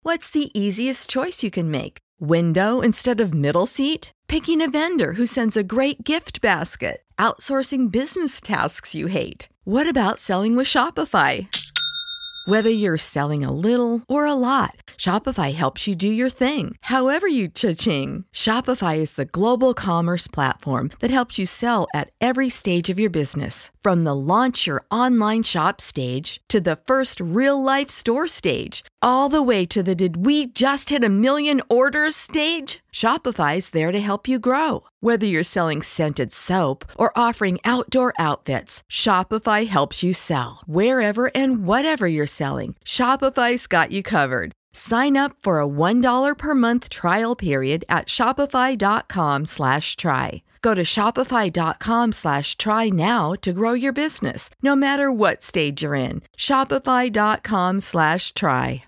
What's the easiest choice you can make? Window instead of middle seat? Picking a vendor who sends a great gift basket? Outsourcing business tasks you hate? What about selling with Shopify? Whether you're selling a little or a lot, Shopify helps you do your thing, however you cha-ching. Shopify is the global commerce platform that helps you sell at every stage of your business. From the launch your online shop stage to the first real-life store stage, all the way to the did we just hit a million orders stage. Shopify's there to help you grow. Whether you're selling scented soap or offering outdoor outfits, Shopify helps you sell. Wherever and whatever you're selling, Shopify's got you covered. Sign up for a $1 per month trial period at shopify.com/try. Go to shopify.com/try now to grow your business, no matter what stage you're in. Shopify.com/try.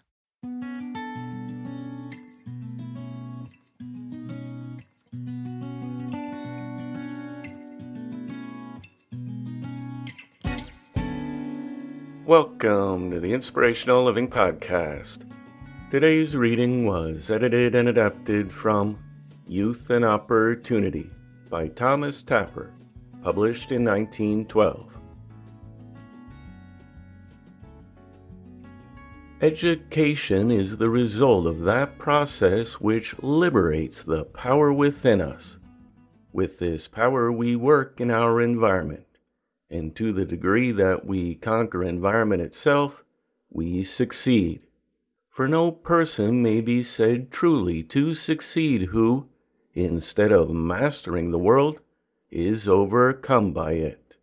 Welcome to the Inspirational Living Podcast. Today's reading was edited and adapted from Youth and Opportunity by Thomas Tapper, published in 1912. Education is the result of that process which liberates the power within us. With this power we work in our environment, and to the degree that we conquer environment itself, we succeed. For no person may be said truly to succeed who, instead of mastering the world, is overcome by it.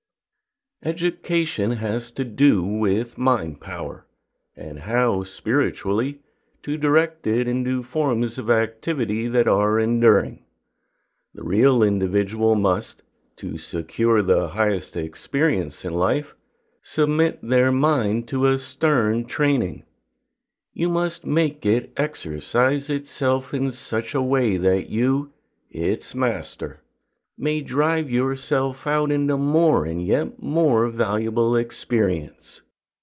Education has to do with mind power, and how spiritually to direct it into forms of activity that are enduring. The real individual must, to secure the highest experience in life, submit their mind to a stern training. You must make it exercise itself in such a way that you, its master, may drive yourself out into more and yet more valuable experience.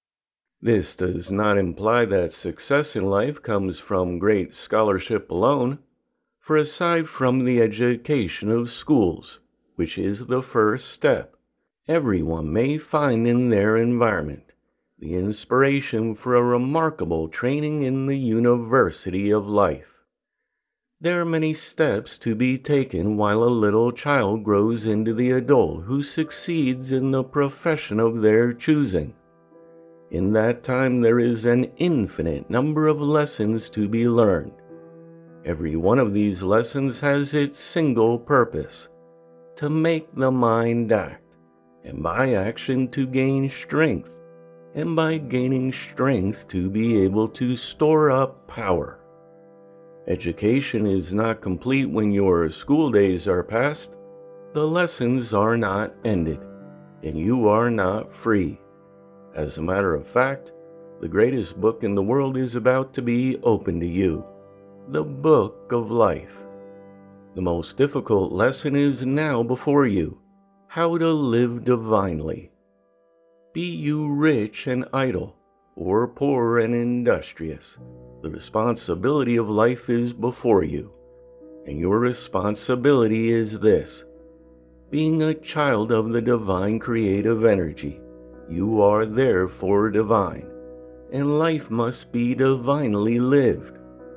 This does not imply that success in life comes from great scholarship alone, for aside from the education of schools, which is the first step, everyone may find in their environment the inspiration for a remarkable training in the university of life. There are many steps to be taken while a little child grows into the adult who succeeds in the profession of their choosing. In that time there is an infinite number of lessons to be learned. Every one of these lessons has its single purpose: to make the mind act, and by action to gain strength, and by gaining strength to be able to store up power. Education is not complete when your school days are past. The lessons are not ended, and you are not free. As a matter of fact, the greatest book in the world is about to be opened to you, the Book of Life. The most difficult lesson is now before you: how to live divinely. Be you rich and idle, or poor and industrious, the responsibility of life is before you, and your responsibility is this: being a child of the divine creative energy, you are therefore divine, and life must be divinely lived.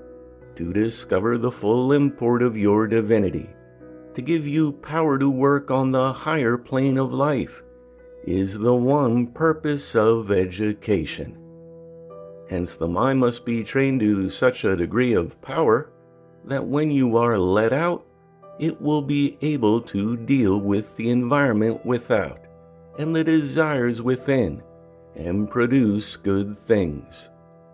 To discover the full import of your divinity, to give you power to work on the higher plane of life, is the one purpose of education. Hence the mind must be trained to such a degree of power that when you are let out, it will be able to deal with the environment without and the desires within, and produce good things.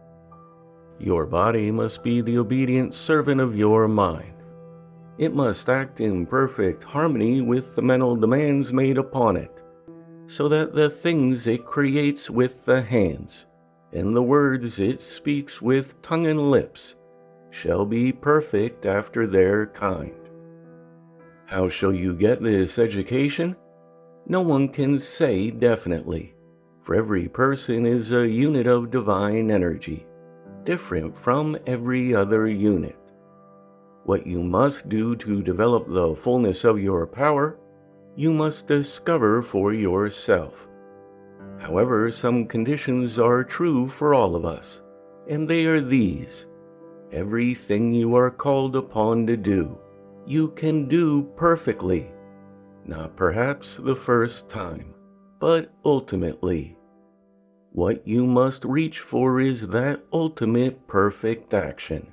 Your body must be the obedient servant of your mind. It must act in perfect harmony with the mental demands made upon it, so that the things it creates with the hands, and the words it speaks with tongue and lips, shall be perfect after their kind. How shall you get this education? No one can say definitely, for every person is a unit of divine energy. different from every other unit. What you must do to develop the fullness of your power, you must discover for yourself. However, some conditions are true for all of us, and they are these. Everything you are called upon to do, you can do perfectly. Not perhaps the first time, but ultimately. What you must reach for is that ultimate perfect action.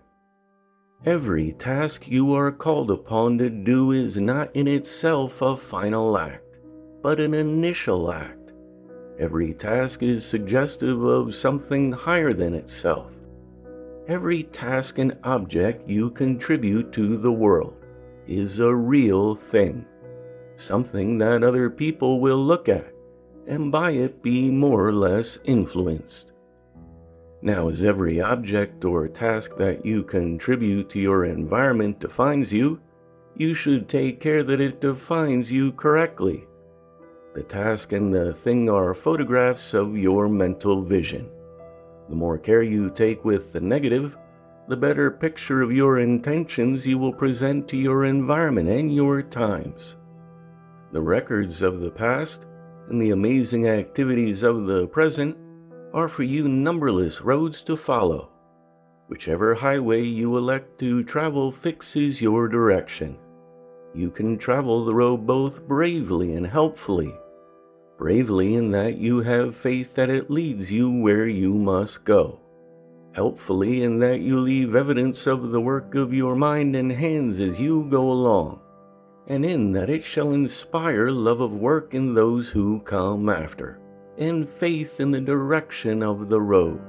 Every task you are called upon to do is not in itself a final act, but an initial act. Every task is suggestive of something higher than itself. Every task and object you contribute to the world is a real thing, something that other people will look at and by it be more or less influenced. Now, as every object or task that you contribute to your environment defines you, you should take care that it defines you correctly. The task and the thing are photographs of your mental vision. The more care you take with the negative, the better picture of your intentions you will present to your environment and your times. The records of the past and the amazing activities of the present are for you numberless roads to follow. Whichever highway you elect to travel fixes your direction. You can travel the road both bravely and helpfully. Bravely in that you have faith that it leads you where you must go. Helpfully in that you leave evidence of the work of your mind and hands as you go along, and in that it shall inspire love of work in those who come after, and faith in the direction of the road.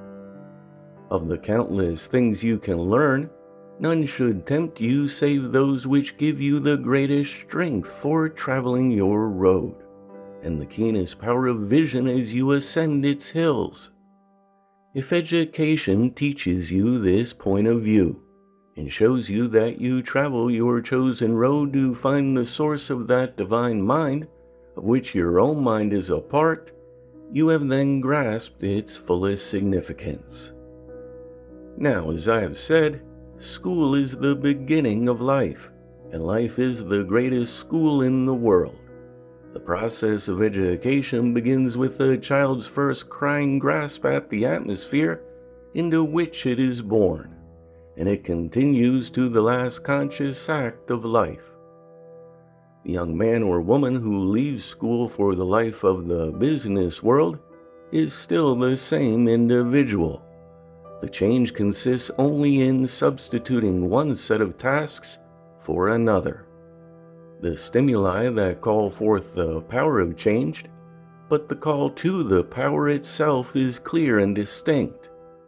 Of the countless things you can learn, none should tempt you save those which give you the greatest strength for traveling your road, and the keenest power of vision as you ascend its hills. If education teaches you this point of view, and shows you that you travel your chosen road to find the source of that divine mind, of which your own mind is a part, you have then grasped its fullest significance. Now, as I have said, school is the beginning of life, and life is the greatest school in the world. The process of education begins with a child's first crying grasp at the atmosphere into which it is born, and it continues to the last conscious act of life. The young man or woman who leaves school for the life of the business world is still the same individual. The change consists only in substituting one set of tasks for another. The stimuli that call forth the power have changed, but the call to the power itself is clear and distinct.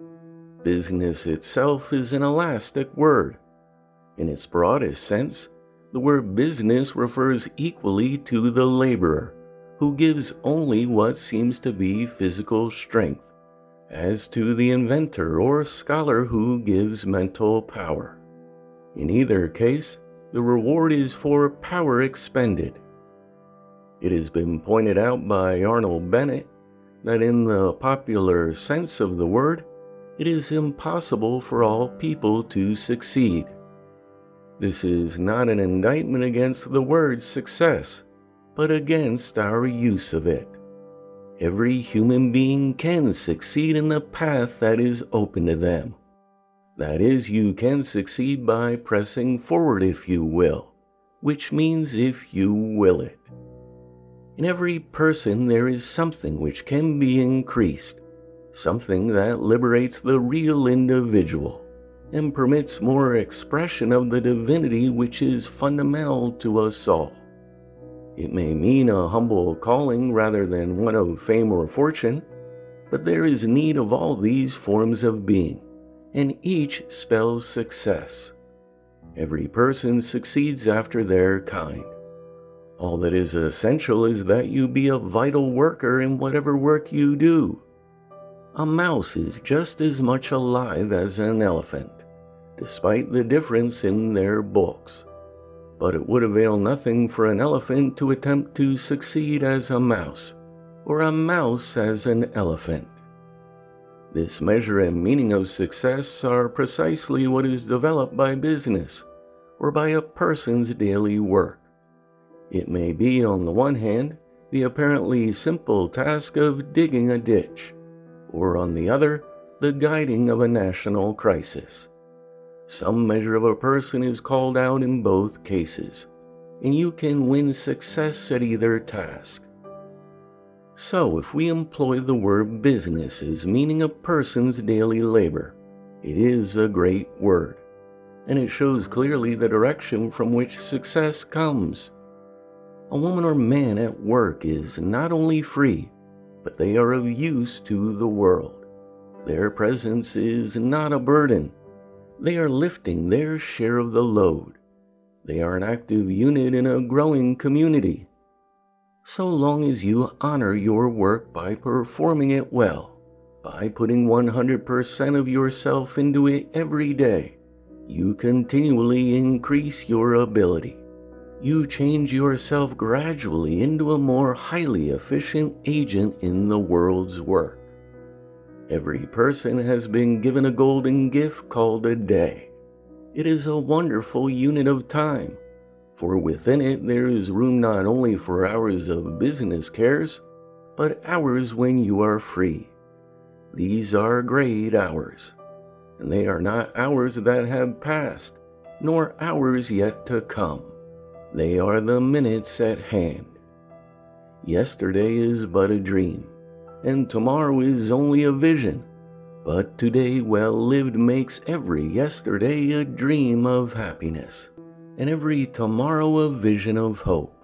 Business itself is an elastic word. In its broadest sense, the word business refers equally to the laborer, who gives only what seems to be physical strength, as to the inventor or scholar who gives mental power. In either case, the reward is for power expended. It has been pointed out by Arnold Bennett that in the popular sense of the word, it is impossible for all people to succeed. This is not an indictment against the word success, but against our use of it. Every human being can succeed in the path that is open to them. That is, you can succeed by pressing forward if you will, which means if you will it. In every person there is something which can be increased, something that liberates the real individual and permits more expression of the divinity which is fundamental to us all. It may mean a humble calling rather than one of fame or fortune, but there is need of all these forms of being, and each spells success. Every person succeeds after their kind. All that is essential is that you be a vital worker in whatever work you do. A mouse is just as much alive as an elephant, despite the difference in their bulks. But it would avail nothing for an elephant to attempt to succeed as a mouse, or a mouse as an elephant. This measure and meaning of success are precisely what is developed by business, or by a person's daily work. It may be, on the one hand, the apparently simple task of digging a ditch, or on the other, the guiding of a national crisis. Some measure of a person is called out in both cases, and you can win success at either task. So, if we employ the word business as meaning a person's daily labor, it is a great word, and it shows clearly the direction from which success comes. A woman or man at work is not only free, but they are of use to the world. Their presence is not a burden. They are lifting their share of the load. They are an active unit in a growing community. So long as you honor your work by performing it well, by putting 100% of yourself into it every day, you continually increase your ability. You change yourself gradually into a more highly efficient agent in the world's work. Every person has been given a golden gift called a day. It is a wonderful unit of time, for within it there is room not only for hours of business cares, but hours when you are free. These are great hours, and they are not hours that have passed, nor hours yet to come. They are the minutes at hand. Yesterday is but a dream, and tomorrow is only a vision, but today well lived makes every yesterday a dream of happiness, and every tomorrow a vision of hope.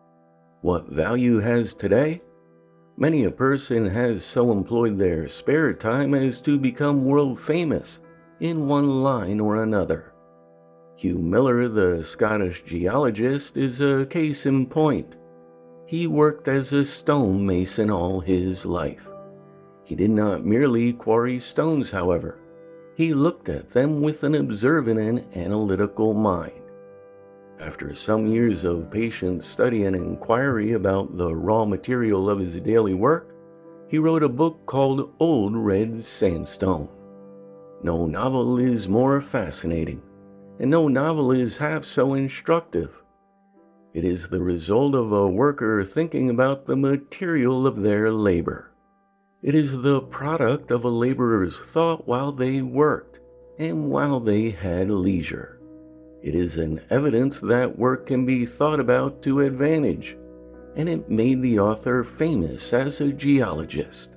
What value has today? Many a person has so employed their spare time as to become world famous in one line or another. Hugh Miller, the Scottish geologist, is a case in point. He worked as a stonemason all his life. He did not merely quarry stones, however. He looked at them with an observant and analytical mind. After some years of patient study and inquiry about the raw material of his daily work, he wrote a book called Old Red Sandstone. No novel is more fascinating, and no novel is half so instructive. It is the result of a worker thinking about the material of their labor. It is the product of a laborer's thought while they worked, and while they had leisure. It is an evidence that work can be thought about to advantage, and it made the author famous as a geologist.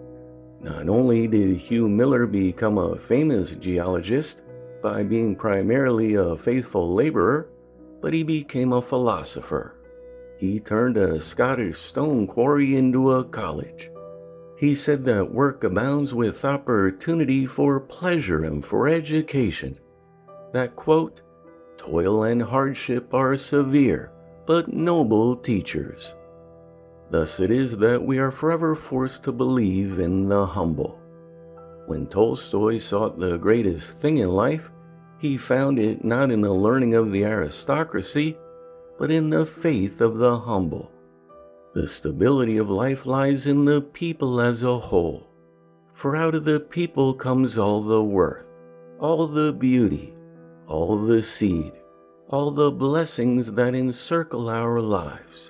Not only did Hugh Miller become a famous geologist by being primarily a faithful laborer, but he became a philosopher. He turned a Scottish stone quarry into a college. He said that work abounds with opportunity for pleasure and for education. That, quote, toil and hardship are severe, but noble teachers. Thus it is that we are forever forced to believe in the humble. When Tolstoy sought the greatest thing in life, he found it not in the learning of the aristocracy, but in the faith of the humble. The stability of life lies in the people as a whole, for out of the people comes all the worth, all the beauty, all the seed, all the blessings that encircle our lives.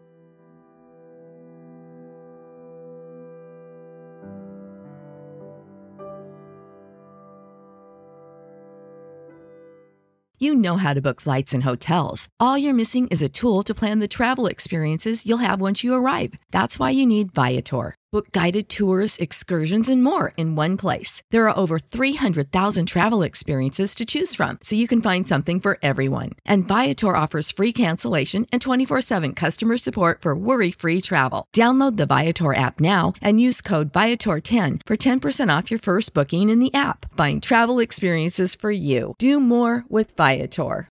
You know how to book flights and hotels. All you're missing is a tool to plan the travel experiences you'll have once you arrive. That's why you need Viator. Book guided tours, excursions, and more in one place. There are over 300,000 travel experiences to choose from, so you can find something for everyone. And Viator offers free cancellation and 24/7 customer support for worry-free travel. Download the Viator app now and use code Viator10 for 10% off your first booking in the app. Find travel experiences for you. Do more with Viator.